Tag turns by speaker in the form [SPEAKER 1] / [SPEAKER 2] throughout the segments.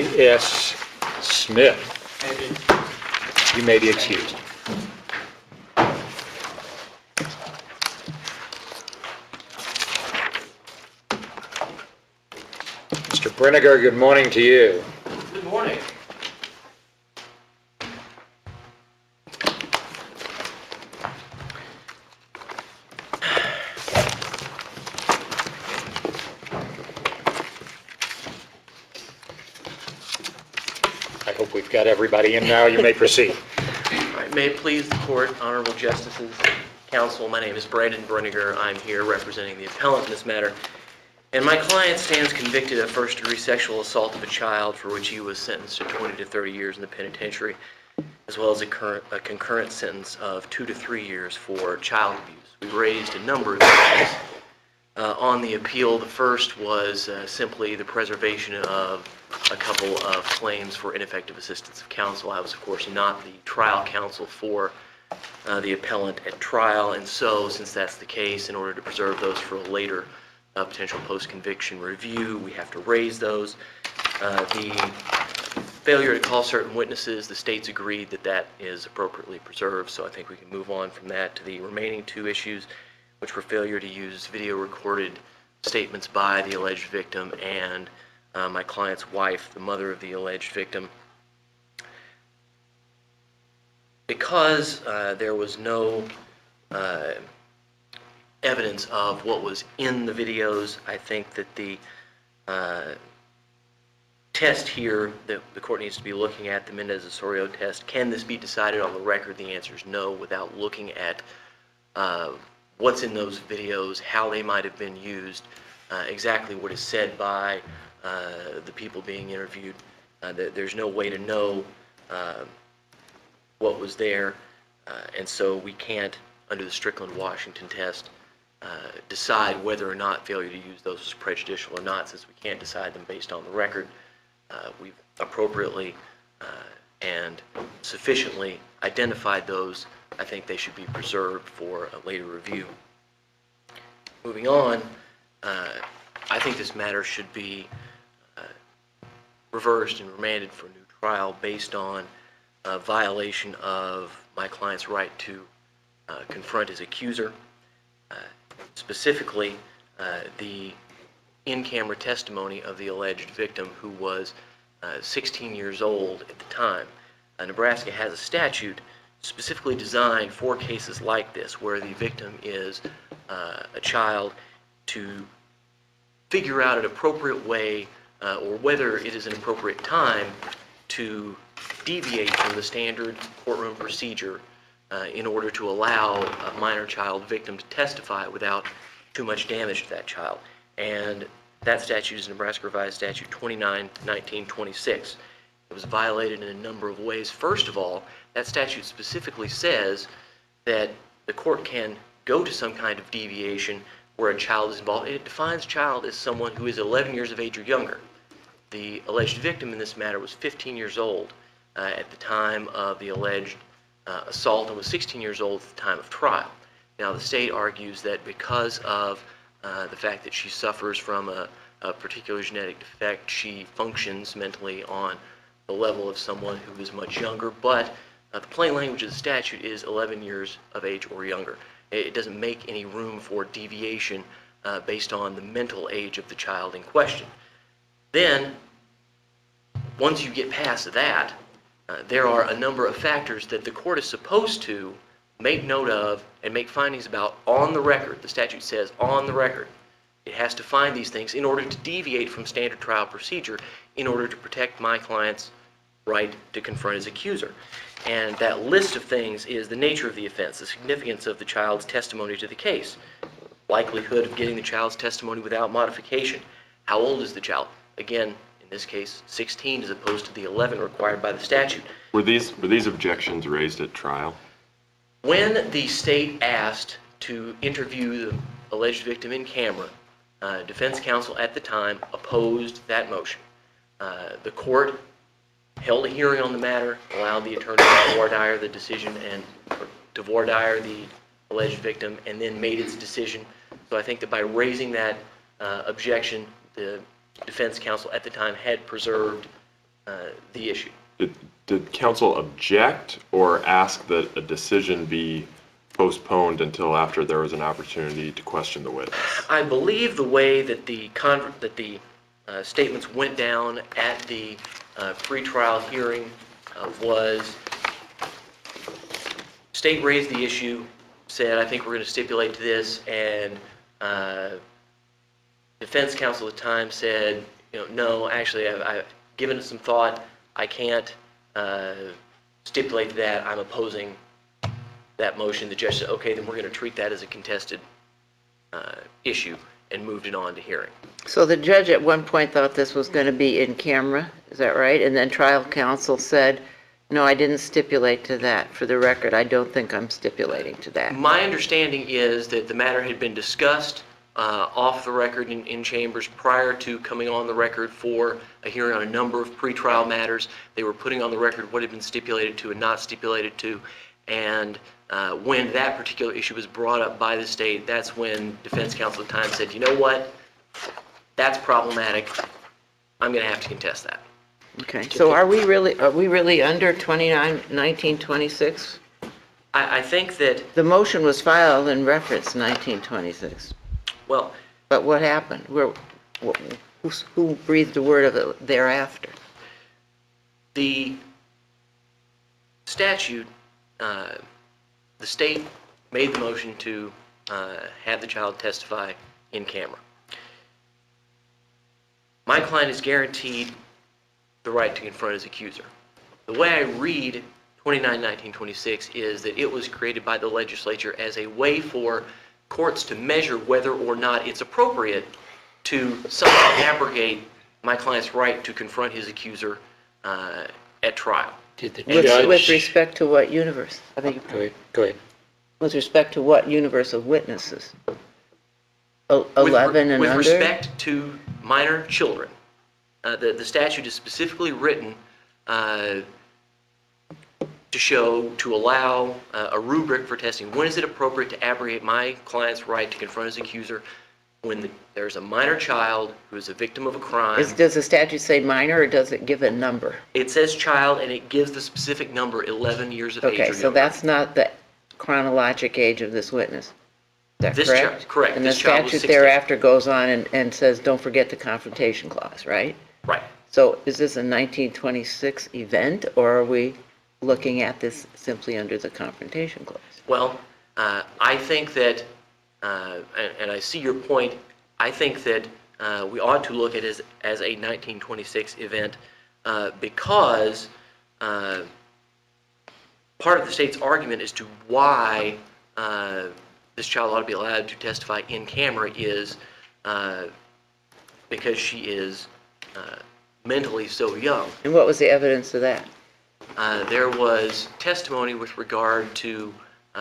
[SPEAKER 1] S. Smith. You may be excused. Mr. Brinegar, good morning to you.
[SPEAKER 2] Good morning.
[SPEAKER 1] I hope we've got everybody in now. You may proceed.
[SPEAKER 2] All right, may it please the court, honorable justices, counsel, my name is Brandon Brinegar. I'm here representing the appellant in this matter. And my client stands convicted of first-degree sexual assault of a child for which he was sentenced to 20 to 30 years in the penitentiary, as well as a concurrent sentence of 2 to 3 years for child abuse. We raised a number of issues on the appeal. The first was simply the preservation of a couple of claims for ineffective assistance of counsel. I was, of course, not the trial counsel for the appellant at trial, and so, since that's the case, in order to preserve those for a later potential post-conviction review, we have to raise those. The failure to call certain witnesses, the state's agreed that that is appropriately preserved, so I think we can move on from that to the remaining two issues, which were failure to use video-recorded statements by the alleged victim and my client's wife, the mother of the alleged victim. Because there was no evidence of what was in the videos, I think that the test here that the court needs to be looking at, the Mendez-Osorio test, can this be decided on the record? The answer is no, without looking at what's in those videos, how they might have been used, exactly what is said by the people being interviewed. There's no way to know what was there, and so we can't, under the Strickland-Washington test, decide whether or not failure to use those is prejudicial or not. Since we can't decide them based on the record, we've appropriately and sufficiently identified those. I think they should be preserved for a later review. Moving on, I think this matter should be reversed and remanded for a new trial based on a violation of my client's right to confront his accuser. Specifically, the in-camera testimony of the alleged victim, who was 16 years old at the time. Nebraska has a statute specifically designed for cases like this, where the victim is a child, to figure out an appropriate way or whether it is an appropriate time to deviate from the standard courtroom procedure in order to allow a minor child victim to testify without too much damage to that child. And that statute is Nebraska Revised Statute 29-1926. It was violated in a number of ways. First of all, that statute specifically says that the court can go to some kind of deviation where a child is involved. It defines child as someone who is 11 years of age or younger. The alleged victim in this matter was 15 years old at the time of the alleged assault and was 16 years old at the time of trial. Now, the state argues that because of the fact that she suffers from a particular genetic defect, she functions mentally on the level of someone who is much younger, but the plain language of the statute is 11 years of age or younger. It doesn't make any room for deviation based on the mental age of the child in question. Then, once you get past that, there are a number of factors that the court is supposed to make note of and make findings about on the record. The statute says on the record. It has to find these things in order to deviate from standard trial procedure in order to protect my client's right to confront his accuser. And that list of things is the nature of the offense, the significance of the child's testimony to the case, likelihood of getting the child's testimony without modification. How old is the child? Again, in this case, 16 as opposed to the 11 required by the statute.
[SPEAKER 3] Were these objections raised at trial?
[SPEAKER 2] When the state asked to interview the alleged victim in camera, defense counsel at the time opposed that motion. The court held a hearing on the matter, allowed the attorney to voir dire the decision and to voir dire the alleged victim, and then made its decision. So I think that by raising that objection, the defense counsel at the time had preserved the issue.
[SPEAKER 3] Did counsel object or ask that a decision be postponed until after there was an opportunity to question the witness?
[SPEAKER 2] I believe the way that the statements went down at the pretrial hearing was state raised the issue, said, I think we're going to stipulate to this, and defense counsel at the time said, no, actually, I've given it some thought. I can't stipulate to that. I'm opposing that motion. The judge said, okay, then we're going to treat that as a contested issue, and moved it on to hearing.
[SPEAKER 4] So the judge at one point thought this was going to be in camera, is that right? And then trial counsel said, no, I didn't stipulate to that. For the record, I don't think I'm stipulating to that.
[SPEAKER 2] My understanding is that the matter had been discussed off the record in chambers prior to coming on the record for a hearing on a number of pretrial matters. They were putting on the record what had been stipulated to and not stipulated to. And when that particular issue was brought up by the state, that's when defense counsel at the time said, you know what, that's problematic. I'm going to have to contest that.
[SPEAKER 4] Okay, so are we really under 1926?
[SPEAKER 2] I think that,
[SPEAKER 4] The motion was filed in reference to 1926.
[SPEAKER 2] well,
[SPEAKER 4] But what happened? Who breathed a word of it thereafter?
[SPEAKER 2] the statute, the state made the motion to have the child testify in camera. My client is guaranteed the right to confront his accuser. The way I read 29-1926 is that it was created by the legislature as a way for courts to measure whether or not it's appropriate to somehow abrogate my client's right to confront his accuser at trial.
[SPEAKER 1] Did the
[SPEAKER 4] With
[SPEAKER 1] judge?
[SPEAKER 4] respect to what universe? I think,
[SPEAKER 1] Go ahead.
[SPEAKER 4] with respect to what universe of witnesses? 11 and
[SPEAKER 2] with
[SPEAKER 4] under?
[SPEAKER 2] respect to minor children, the statute is specifically written to allow a rubric for testing. When is it appropriate to abrogate my client's right to confront his accuser? When there's a minor child who is a victim of a crime.
[SPEAKER 4] Does the statute say minor, or does it give a number?
[SPEAKER 2] It says child, and it gives the specific number, 11 years of age or
[SPEAKER 4] Okay, so
[SPEAKER 2] younger.
[SPEAKER 4] that's not the chronologic age of this witness. Is that
[SPEAKER 2] This
[SPEAKER 4] correct?
[SPEAKER 2] child- correct.
[SPEAKER 4] And the
[SPEAKER 2] This child was
[SPEAKER 4] statute
[SPEAKER 2] 16.
[SPEAKER 4] thereafter goes on and says, don't forget the confrontation clause, right?
[SPEAKER 2] Right.
[SPEAKER 4] So is this a 1926 event, or are we looking at this simply under the confrontation clause?
[SPEAKER 2] Well, I think that, and I see your point, I think that we ought to look at it as a 1926 event because part of the state's argument as to why this child ought to be allowed to testify in camera is because she is mentally so young.
[SPEAKER 4] And what was the evidence of that?
[SPEAKER 2] There was testimony with regard to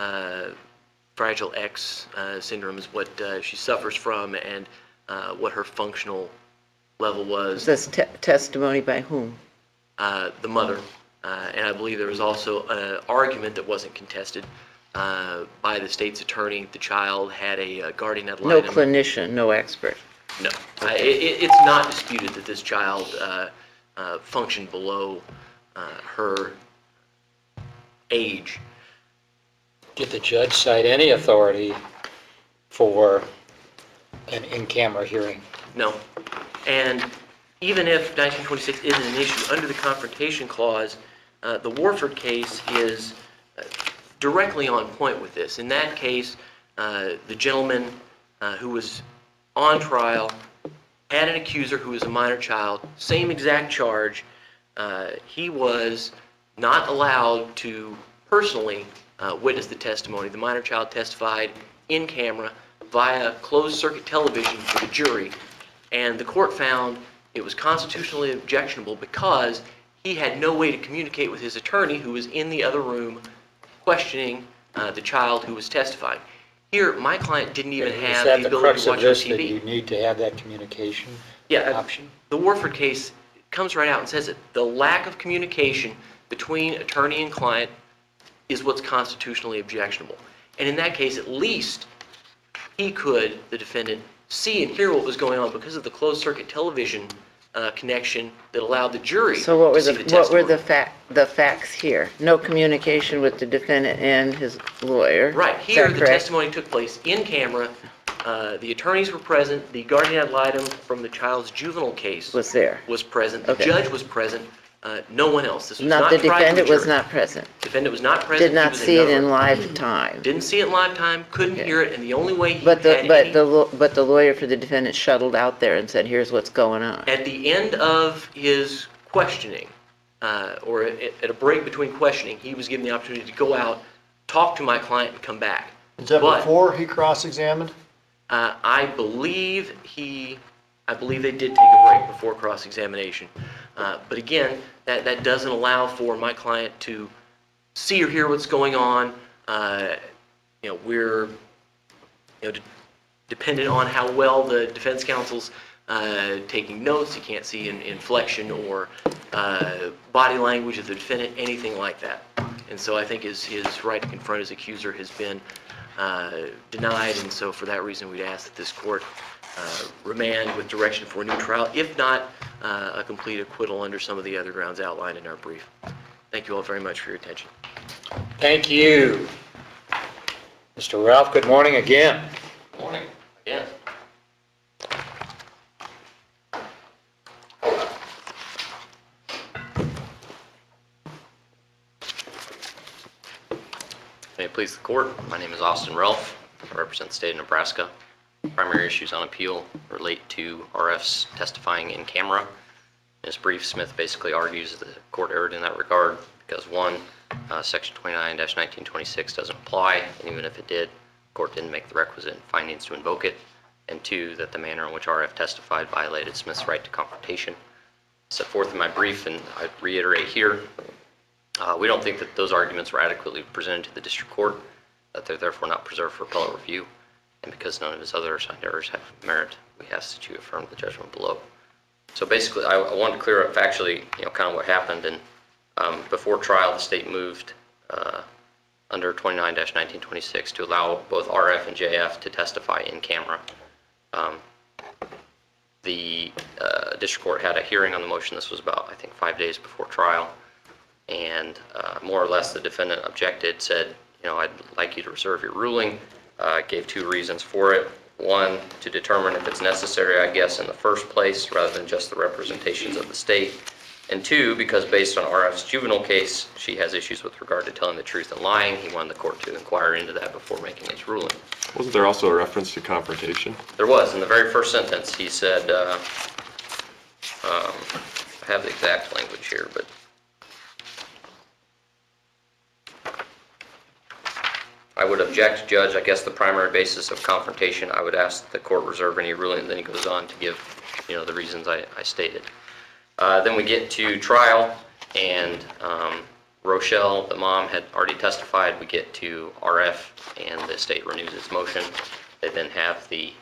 [SPEAKER 2] Fragile X syndrome, is what she suffers from, and what her functional level was.
[SPEAKER 4] Was this testimony by whom?
[SPEAKER 2] The mother, and I believe there was also an argument that wasn't contested by the state's attorney. The child had a guardian ad
[SPEAKER 4] No
[SPEAKER 2] litem.
[SPEAKER 4] clinician, no expert.
[SPEAKER 2] No, it's not disputed that this child functioned below her age.
[SPEAKER 1] Did the judge cite any authority for an in-camera hearing?
[SPEAKER 2] No. And even if 1926 isn't an issue, under the Confrontation Clause, the Warford case is directly on point with this. In that case, the gentleman who was on trial had an accuser who was a minor child, same exact charge. He was not allowed to personally witness the testimony. The minor child testified in camera via closed-circuit television to the jury, and the court found it was constitutionally objectionable because he had no way to communicate with his attorney, who was in the other room questioning the child who was testifying. Here, my client didn't even have the ability to watch on
[SPEAKER 1] Is that the crux of this, that you
[SPEAKER 2] TV.
[SPEAKER 1] need to have that communication
[SPEAKER 2] Yeah,
[SPEAKER 1] option?
[SPEAKER 2] the Warford case comes right out and says that the lack of communication between attorney and client is what's constitutionally objectionable. And in that case, at least he could, the defendant, see and hear what was going on because of the closed-circuit television connection that allowed the jury
[SPEAKER 4] So what
[SPEAKER 2] to
[SPEAKER 4] were
[SPEAKER 2] see
[SPEAKER 4] the,
[SPEAKER 2] the
[SPEAKER 4] what were
[SPEAKER 2] testimony.
[SPEAKER 4] the facts here? No communication with the defendant and his lawyer?
[SPEAKER 2] Right,
[SPEAKER 4] Is
[SPEAKER 2] here,
[SPEAKER 4] that
[SPEAKER 2] the
[SPEAKER 4] correct?
[SPEAKER 2] testimony took place in camera. The attorneys were present. The guardian ad litem from the child's juvenile case
[SPEAKER 4] Was there?
[SPEAKER 2] was present. The
[SPEAKER 4] Okay.
[SPEAKER 2] judge was present. No one else. This was
[SPEAKER 4] Not,
[SPEAKER 2] not
[SPEAKER 4] the
[SPEAKER 2] tried to a
[SPEAKER 4] defendant was
[SPEAKER 2] jury.
[SPEAKER 4] not present?
[SPEAKER 2] Defendant was not present.
[SPEAKER 4] Did not
[SPEAKER 2] He was
[SPEAKER 4] see it in
[SPEAKER 2] another-
[SPEAKER 4] live time?
[SPEAKER 2] Didn't see it in live time, couldn't
[SPEAKER 4] Okay.
[SPEAKER 2] hear it, and the only way he
[SPEAKER 4] But
[SPEAKER 2] had
[SPEAKER 4] but the lawyer for the defendant shuttled out there and said, here's what's going on.
[SPEAKER 2] at the end of his questioning, or at a break between questioning, he was given the opportunity to go out, talk to my client, and come back.
[SPEAKER 5] Is that
[SPEAKER 2] But,
[SPEAKER 5] before he cross-examined?
[SPEAKER 2] I believe they did take a break before cross-examination. But again, that doesn't allow for my client to see or hear what's going on. We're, dependent on how well the defense counsel's taking notes. You can't see inflection or body language of the defendant, anything like that. And so I think his right to confront his accuser has been denied, and so for that reason, we'd ask that this court remand with direction for a new trial, if not a complete acquittal under some of the other grounds outlined in our brief. Thank you all very much for your attention.
[SPEAKER 1] Thank you. Mr. Ralph, good morning again.
[SPEAKER 2] Morning. Again.
[SPEAKER 6] May it please the court, my name is Austin Relf. I represent the state of Nebraska. Primary issues on appeal relate to RF's testifying in camera. In his brief, Smith basically argues that the court erred in that regard because one, section 29-1926 doesn't apply, and even if it did, the court didn't make the requisite findings to invoke it, and two, that the manner in which RF testified violated Smith's right to confrontation. Set forth in my brief, and I reiterate here, we don't think that those arguments were adequately presented to the district court, that they're therefore not preserved for appellate review, and because none of his other assigned errors have merit, we ask that you affirm the judgment below. So basically, I wanted to clear up factually, kind of what happened, and before trial, the state moved under 29-1926 to allow both RF and JF to testify in camera. The district court had a hearing on the motion. This was about, I think, 5 days before trial. And more or less the defendant objected, said, I'd like you to reserve your ruling. Gave two reasons for it. One, to determine if it's necessary, I guess, in the first place, rather than just the representations of the state. And two, because based on RF's juvenile case, she has issues with regard to telling the truth and lying. He wanted the court to inquire into that before making his ruling.
[SPEAKER 3] Wasn't there also a reference to confrontation?
[SPEAKER 6] There was. In the very first sentence, he said, I have the exact language here, but I would object, Judge. I guess the primary basis of confrontation, I would ask the court reserve any ruling. Then he goes on to give, the reasons I stated. Then we get to trial, and Rochelle, the mom, had already testified. We get to RF, and the state renews its motion. They then have the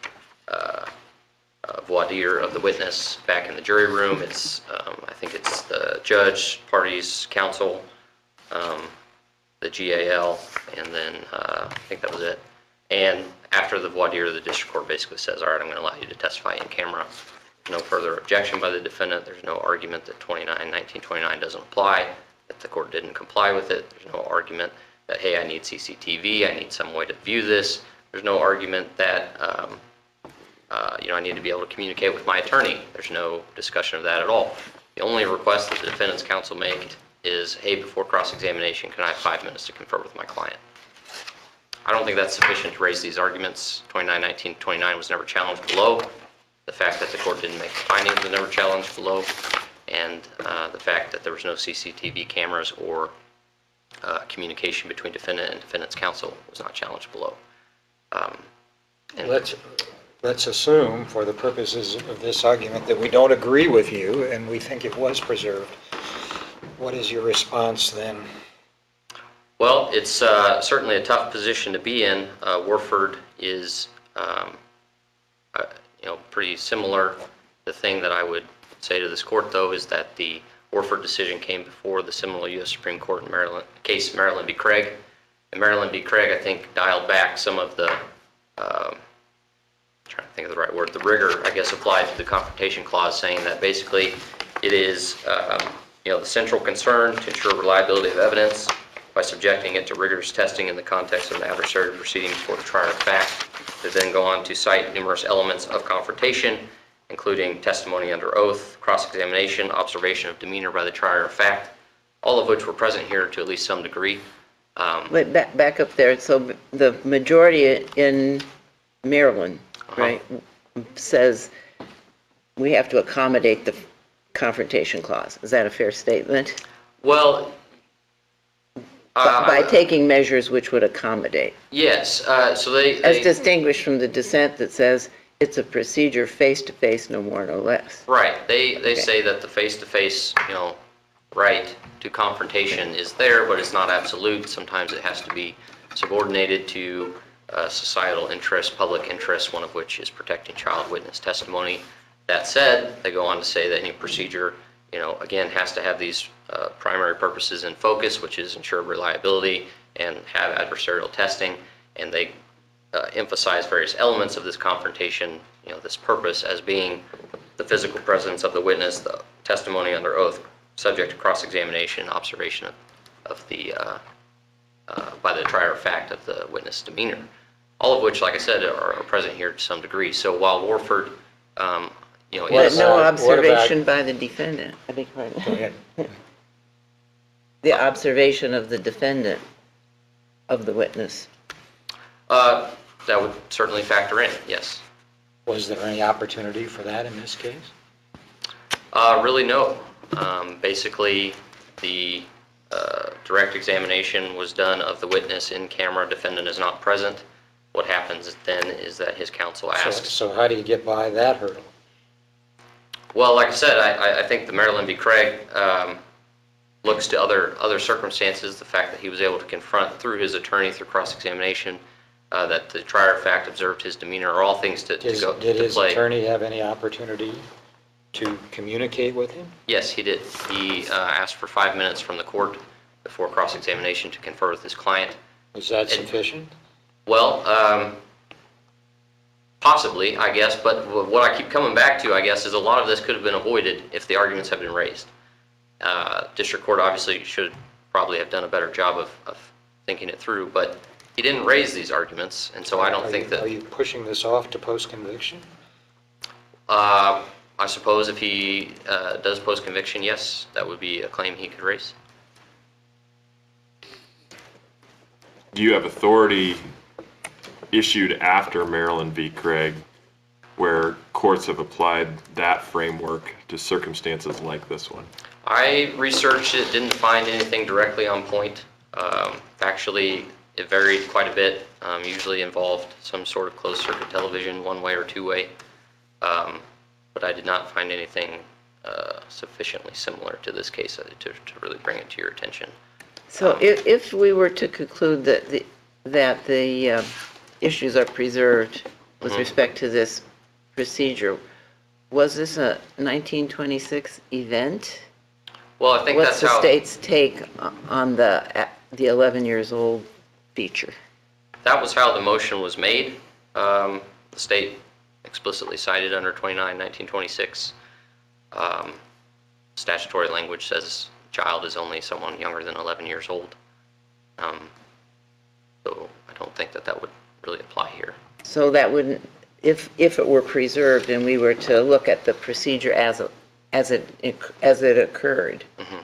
[SPEAKER 6] voir dire of the witness back in the jury room. It's, I think it's the judge, parties, counsel, the GAL, and then I think that was it. And after the voir dire, the district court basically says, all right, I'm going to allow you to testify in camera. No further objection by the defendant. There's no argument that 1929 doesn't apply, that the court didn't comply with it. There's no argument that, hey, I need CCTV, I need some way to view this. There's no argument that, I need to be able to communicate with my attorney. There's no discussion of that at all. The only request that the defendant's counsel made is, hey, before cross-examination, can I have 5 minutes to confer with my client? I don't think that's sufficient to raise these arguments. 29-1929 was never challenged below. The fact that the court didn't make the findings was never challenged below. And the fact that there was no CCTV cameras or communication between defendant and defendant's counsel was not challenged below.
[SPEAKER 7] Let's assume, for the purposes of this argument, that we don't agree with you and we think it was preserved. What is your response then?
[SPEAKER 6] Well, it's certainly a tough position to be in. Warford is, pretty similar. The thing that I would say to this court, though, is that the Warford decision came before the similar U.S. Supreme Court in Maryland, case Maryland v. Craig. And Maryland v. Craig, I think, dialed back some of the, trying to think of the right word, the rigor, I guess, applied to the confrontation clause, saying that basically it is, the central concern to ensure reliability of evidence by subjecting it to rigorous testing in the context of an adversarial proceeding before the trier of fact. They then go on to cite numerous elements of confrontation, including testimony under oath, cross-examination, observation of demeanor by the trier of fact, all of which were present here to at least some degree.
[SPEAKER 4] But back up there, so the majority in Maryland, right, says we have to accommodate the confrontation clause. Is that a fair statement?
[SPEAKER 6] Well,
[SPEAKER 4] By taking measures which would accommodate.
[SPEAKER 6] yes, so
[SPEAKER 4] As distinguished from the dissent that says it's a procedure face-to-face, no more, no less.
[SPEAKER 6] right, they say that the face-to-face, right to confrontation is there, but it's not absolute. Sometimes it has to be subordinated to societal interests, public interests, one of which is protecting child witness testimony. That said, they go on to say that any procedure, again, has to have these primary purposes in focus, which is ensure reliability and have adversarial testing, and they emphasize various elements of this confrontation, this purpose as being the physical presence of the witness, the testimony under oath, subject to cross-examination, observation of the by the trier of fact of the witness demeanor, all of which, like I said, are present here to some degree. So while Warford,
[SPEAKER 4] But
[SPEAKER 6] is,
[SPEAKER 4] no
[SPEAKER 7] what
[SPEAKER 4] observation by the defendant. I beg your
[SPEAKER 7] Go
[SPEAKER 4] pardon.
[SPEAKER 7] ahead.
[SPEAKER 4] The observation of the defendant, of the witness.
[SPEAKER 6] that would certainly factor in, yes.
[SPEAKER 7] Was there any opportunity for that in this case?
[SPEAKER 6] Really, no. Basically, the direct examination was done of the witness in camera. Defendant is not present. What happens then is that his counsel asks.
[SPEAKER 7] So how do you get by that hurdle?
[SPEAKER 6] Well, like I said, I think the Maryland v. Craig looks to other circumstances. The fact that he was able to confront through his attorney through cross-examination, that the trier of fact observed his demeanor, are all things to go
[SPEAKER 7] Did
[SPEAKER 6] to
[SPEAKER 7] his
[SPEAKER 6] play.
[SPEAKER 7] attorney have any opportunity to communicate with him?
[SPEAKER 6] Yes, he did. He asked for 5 minutes from the court before cross-examination to confer with his client.
[SPEAKER 7] Was that sufficient?
[SPEAKER 6] Well, possibly, I guess, but what I keep coming back to, I guess, is a lot of this could have been avoided if the arguments had been raised. District Court obviously should probably have done a better job of thinking it through, but he didn't raise these arguments, and so I don't think that...
[SPEAKER 7] Are you pushing this off to post-conviction?
[SPEAKER 6] I suppose if he does post-conviction, yes, that would be a claim he could raise.
[SPEAKER 3] Do you have authority issued after Maryland v. Craig where courts have applied that framework to circumstances like this one?
[SPEAKER 6] I researched it, didn't find anything directly on point. Actually, it varied quite a bit, usually involved some sort of closed-circuit television, one-way or two-way. But I did not find anything sufficiently similar to this case to really bring it to your attention.
[SPEAKER 4] So if we were to conclude that the issues are preserved with respect to this procedure, was this a 1926 event?
[SPEAKER 6] Well, I think
[SPEAKER 4] What's
[SPEAKER 6] that's
[SPEAKER 4] the
[SPEAKER 6] how...
[SPEAKER 4] state's take on the 11 years old feature?
[SPEAKER 6] That was how the motion was made. The state explicitly cited under 1926. Statutory language says child is only someone younger than 11 years old. So I don't think that would really apply here.
[SPEAKER 4] So that wouldn't, if it were preserved and we were to look at the procedure as it occurred,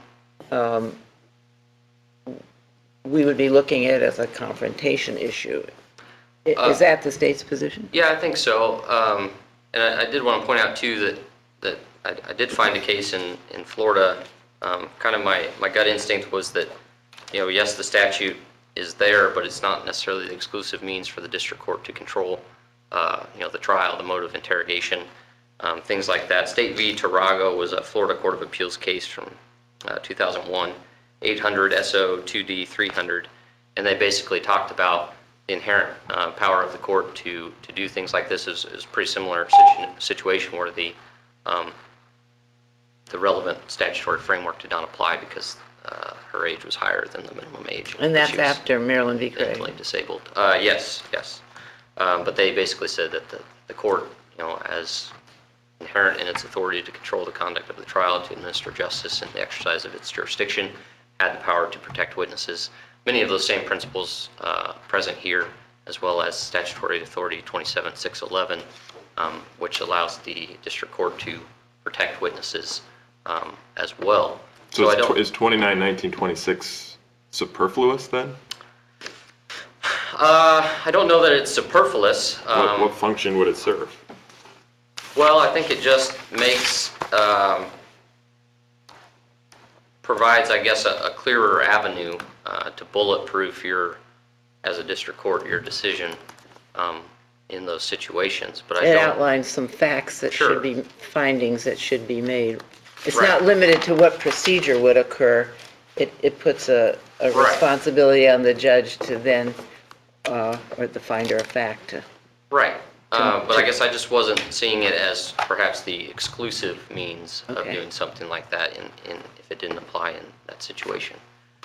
[SPEAKER 4] we would be looking at it as a confrontation issue. Is that the state's position?
[SPEAKER 6] Yeah, I think so. And I did want to point out too that I did find a case in Florida. Kind of my gut instinct was that, yes, the statute is there, but it's not necessarily the exclusive means for the district court to control, the trial, the mode of interrogation, things like that. State v. Tarago was a Florida Court of Appeals case from 2001, 800 SO 2D 300, and they basically talked about the inherent power of the court to do things like this is pretty similar situation where the relevant statutory framework did not apply because her age was higher than the minimum age.
[SPEAKER 4] And that's
[SPEAKER 6] She was
[SPEAKER 4] after Maryland v. Craig.
[SPEAKER 6] mentally disabled. Yes. But they basically said that the court, as inherent in its authority to control the conduct of the trial, to administer justice in the exercise of its jurisdiction, had the power to protect witnesses. Many of those same principles present here, as well as statutory authority 27611, which allows the district court to protect witnesses as well.
[SPEAKER 3] So
[SPEAKER 6] I don't.
[SPEAKER 3] is 29-1926 superfluous then?
[SPEAKER 6] I don't know that it's superfluous.
[SPEAKER 3] What function would it serve?
[SPEAKER 6] Well, I think it just provides, I guess, a clearer avenue to bulletproof as a district court, your decision in those situations. But I
[SPEAKER 4] It
[SPEAKER 6] don't.
[SPEAKER 4] outlines some facts that
[SPEAKER 6] Sure.
[SPEAKER 4] should be, findings that should be made. It's
[SPEAKER 6] Right.
[SPEAKER 4] not limited to what procedure would occur. It puts a
[SPEAKER 6] Right.
[SPEAKER 4] responsibility on the judge to then, or the finder of fact to.
[SPEAKER 6] Right. But I guess I just wasn't seeing it as perhaps the exclusive means of
[SPEAKER 4] Okay.
[SPEAKER 6] doing something like that if it didn't apply in that situation.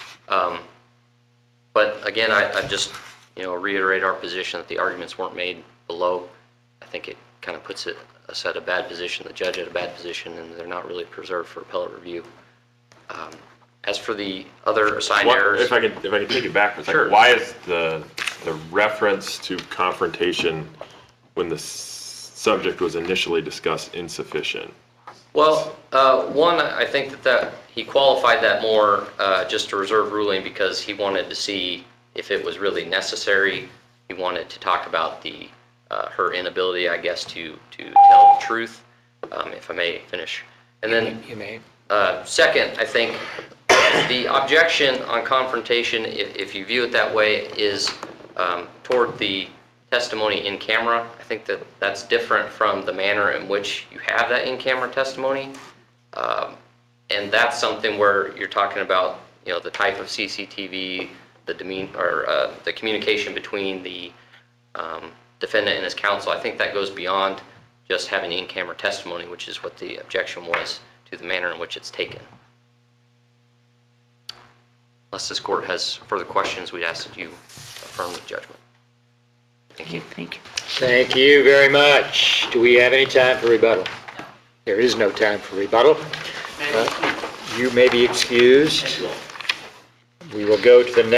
[SPEAKER 6] But again, I just, reiterate our position that the arguments weren't made below. I think it kind of puts us at a bad position, the judge at a bad position, and they're not really preserved for appellate review. As for the other assigned errors.
[SPEAKER 3] If I could take it back for a second,
[SPEAKER 6] Sure.
[SPEAKER 3] why is the reference to confrontation when the subject was initially discussed insufficient?
[SPEAKER 6] Well, one, I think that he qualified that more just a reserve ruling because he wanted to see if it was really necessary. He wanted to talk about her inability, I guess, to tell the truth, if I may finish. And then
[SPEAKER 7] You may.
[SPEAKER 6] second, I think the objection on confrontation, if you view it that way, is toward the testimony in camera. I think that's different from the manner in which you have that in-camera testimony. And that's something where you're talking about, the type of CCTV, the communication between the defendant and his counsel. I think that goes beyond just having in-camera testimony, which is what the objection was to the manner in which it's taken. Unless this court has further questions, we'd ask that you affirm the judgment. Thank you.
[SPEAKER 4] Thank you.
[SPEAKER 1] Thank you very much. Do we have any time for rebuttal? There is no time for rebuttal. You may be excused. We will go to the next.